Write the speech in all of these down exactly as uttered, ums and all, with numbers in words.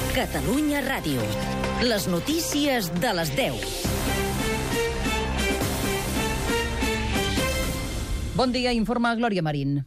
Catalunya Ràdio. Les notícies de les deu. Bon dia, informa Glòria Marín.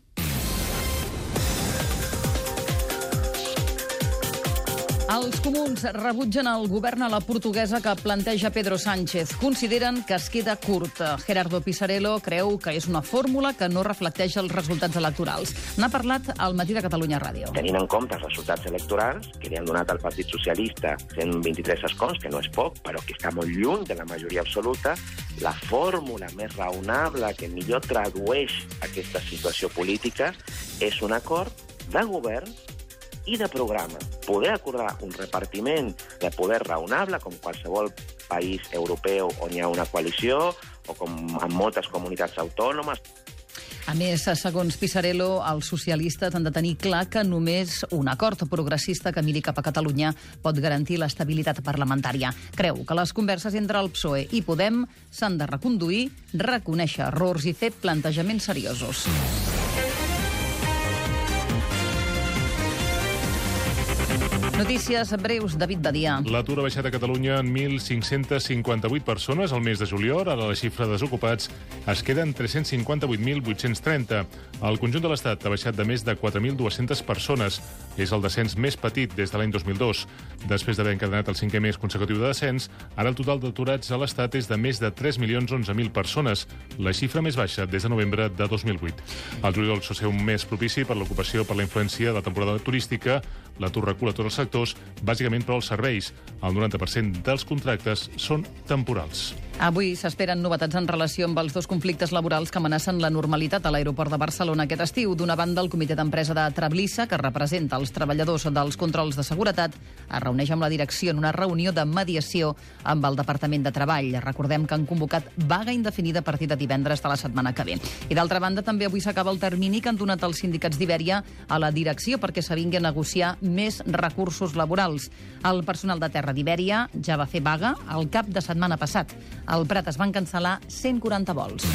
Els comuns rebutgen el govern a la portuguesa que planteja Pedro Sánchez. Consideren que es queda curt. Gerardo Pisarello creu que és una fórmula que no reflecteix els resultats electorals. N'ha parlat al Matí de Catalunya Ràdio. Tenint en compte els resultats electorals que li han donat al Partit Socialista cent vint-i-tres escons, que no és poc, però que està molt lluny de la majoria absoluta, la fórmula més raonable que millor tradueix aquesta situació política és un acord de govern i de programa. Poder acordar un repartiment de poder raonable, com qualsevol país europeu on hi ha una coalició, o com en moltes comunitats autònomes. A més, segons Pisarello, els socialistes han de tenir clar que només un acord progressista que miri cap a Catalunya pot garantir l'estabilitat parlamentària. Creu que les converses entre el P S O E i Podem s'han de reconduir, reconèixer errors i fer plantejaments seriosos. Notícies breus, David Badia. L'atur ha baixat a Catalunya en mil cinc-cents cinquanta-vuit persones al mes de juliol. Ara la xifra de desocupats es queda en tres-cents cinquanta-vuit mil vuit-cents trenta. El conjunt de l'Estat ha baixat de més de quatre mil dues-centes persones. És el descens més petit des de l'any dos mil dos. Després d'haver encadenat el cinquè mes consecutiu de descens, ara el total d'aturats a l'Estat és de més de tres milions onze mil persones, la xifra més baixa des de novembre de dos mil vuit. El juliol sol ser un mes propici per l'ocupació per la influència de la temporada turística. L'atur recula a tots els sectors, bàsicament per als serveis. El noranta per cent dels contractes són temporals. Avui s'esperen novetats en relació amb els dos conflictes laborals que amenacen la normalitat a l'aeroport de Barcelona aquest estiu. D'una banda, el comitè d'empresa de Trablissa, que representa els treballadors dels controls de seguretat, es reuneix amb la direcció en una reunió de mediació amb el Departament de Treball. Recordem que han convocat vaga indefinida a partir de divendres de la setmana que ve. I d'altra banda, també avui s'acaba el termini que han donat els sindicats d'Ibèria a la direcció perquè s'avingui a negociar més recursos laborals. El personal de terra d'Ibèria ja va fer vaga el cap de setmana passat. Al Prat es van cancel·lar cent quaranta vols.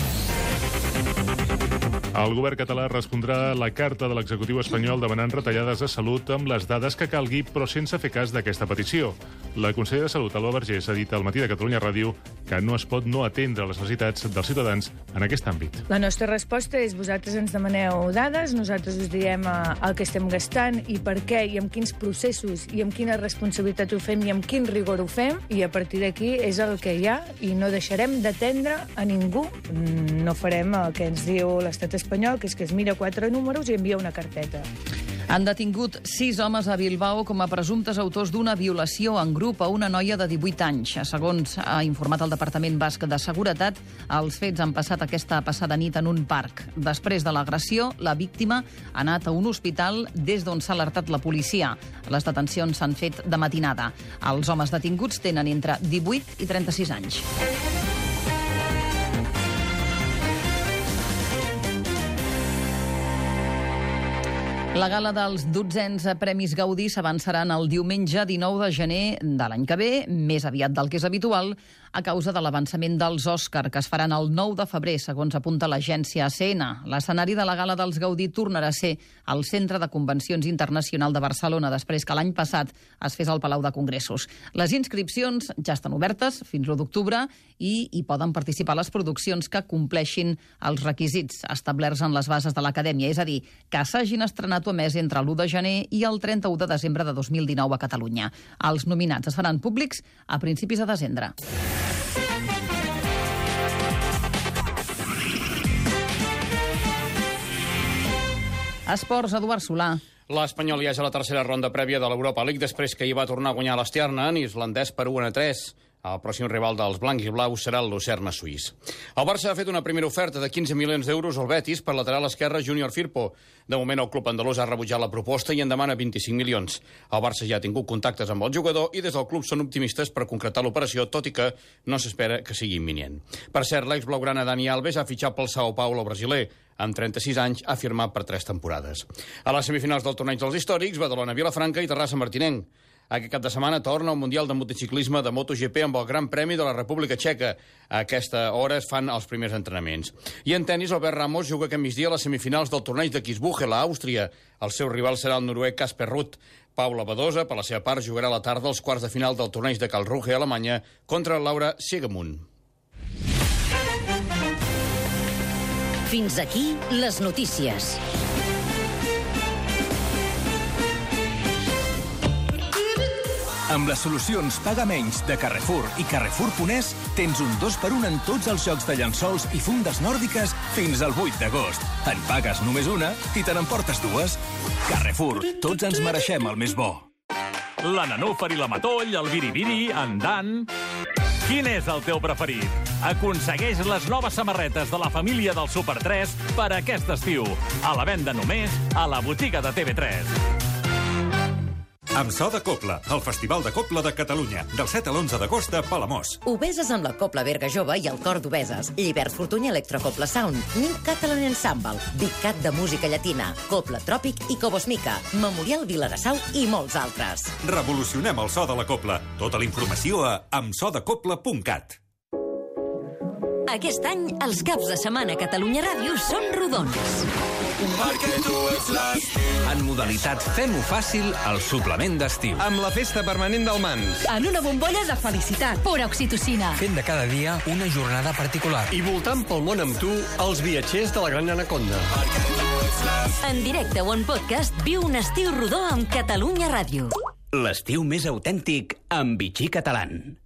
El govern català respondrà a la carta de l'executiu espanyol demanant retallades de salut amb les dades que calgui, però sense fer cas d'aquesta petició. La consellera de Salut, Alba Vergés, ha dit al Matí de Catalunya Ràdio que no es pot no atendre les necessitats dels ciutadans en aquest àmbit. La nostra resposta és: vosaltres ens demaneu dades, nosaltres us diem el que estem gastant i per què i amb quins processos i amb quina responsabilitat ho fem i amb quin rigor ho fem, i a partir d'aquí és el que hi ha i no deixarem d'atendre a ningú. No farem el que ens diu l'estat espanyol, que és que es mira quatre números i envia una carpeta. Han detingut sis homes a Bilbao com a presumptes autors d'una violació en grup a una noia de divuit anys. Segons ha informat el Departament Basc de Seguretat, els fets han passat aquesta passada nit en un parc. Després de l'agressió, la víctima ha anat a un hospital des d'on s'ha alertat la policia. Les detencions s'han fet de matinada. Els homes detinguts tenen entre divuit i trenta-sis anys. La gala dels dotzens Premis Gaudí s'avançaran el diumenge dinou de gener de l'any que ve, més aviat del que és habitual, a causa de l'avançament dels Òscar, que es faran el nou de febrer, segons apunta l'agència A C N. L'escenari de la gala dels Gaudí tornarà a ser el Centre de Convencions Internacional de Barcelona, després que l'any passat es fes al Palau de Congressos. Les inscripcions ja estan obertes fins l'u d'octubre i hi poden participar les produccions que compleixin els requisits establerts en les bases de l'Acadèmia, és a dir, que s'hagin estrenat o emès entre l'u de gener i el trenta-u de desembre de dos mil dinou a Catalunya. Els nominats es faran públics a principis de desembre. Esports, Eduard Solà. L'Espanyol ja és a la tercera ronda prèvia de l'Europa League després que hi va tornar a guanyar l'Stjarnan islandès per u a tres. El pròxim rival dels blancs i blaus serà el Lucerna suís. El Barça ha fet una primera oferta de quinze milions d'euros al Betis per lateral esquerre Júnior Firpo. De moment el club andalús ha rebutjat la proposta i en demana vint-i-cinc milions. El Barça ja ha tingut contactes amb el jugador i des del club són optimistes per concretar l'operació, tot i que no s'espera que sigui imminent. Per cert, l'ex-blaugrana Dani Alves ha fitxat pel São Paulo brasiler. Amb trenta-sis anys ha firmat per tres temporades. A les semifinals del torneig dels històrics, Badalona-Vilafranca i Terrassa-Martinenc. Aquest cap de setmana torna el Mundial de Motociclisme de MotoGP amb el Gran Premi de la República Txeca. A aquesta hora es fan els primers entrenaments. I en tennis, Albert Ramos juga aquest migdia a les semifinals del torneig de Kitzbühel a Àustria. El seu rival serà el noruec Casper Ruud. Paula Badosa, per la seva part, jugarà a la tarda als quarts de final del torneig de Karlsruhe, a Alemanya, contra Laura Siegemund. Fins aquí les notícies. Amb les solucions Paga Menys de Carrefour i Carrefour punt es tens un dos per un en tots els jocs de llençols i fundes nòrdiques fins al vuit d'agost. En pagues només una i te n'emportes dues. Carrefour, tots ens mereixem el més bo. La nanúfer i la matoll, el biribiri, en Dan... Quin és el teu preferit? Aconsegueix les noves samarretes de la família del Super tres per aquest estiu. A la venda només a la botiga de T V tres. Amb so de Copla, el Festival de Copla de Catalunya, del set a l'onze d'agost a Palamós. Obeses amb la Copla Berga Jove i el Cor d'Obeses. Llibert Fortuny Electrocopla Sound. New Catalan Ensemble. Big Cat de música llatina. Copla Tròpic i Cobosmica. Memorial Viladasau i molts altres. Revolucionem el so de la Copla. Tota la informació a amb so de copla punt cat. Aquest any, els caps de setmana a Catalunya Ràdio són rodons. Perquè tu ets l'estiu. En modalitat Fem-ho fàcil, el suplement d'estiu. Amb la festa permanent del Mans. En una bombolla de felicitat. Pura oxitocina. Fent de cada dia una jornada particular. I voltant pel món amb tu, els viatgers de la Gran Anaconda. En directe o en podcast, viu un estiu rodó amb Catalunya Ràdio. L'estiu més autèntic amb Vichy Catalan.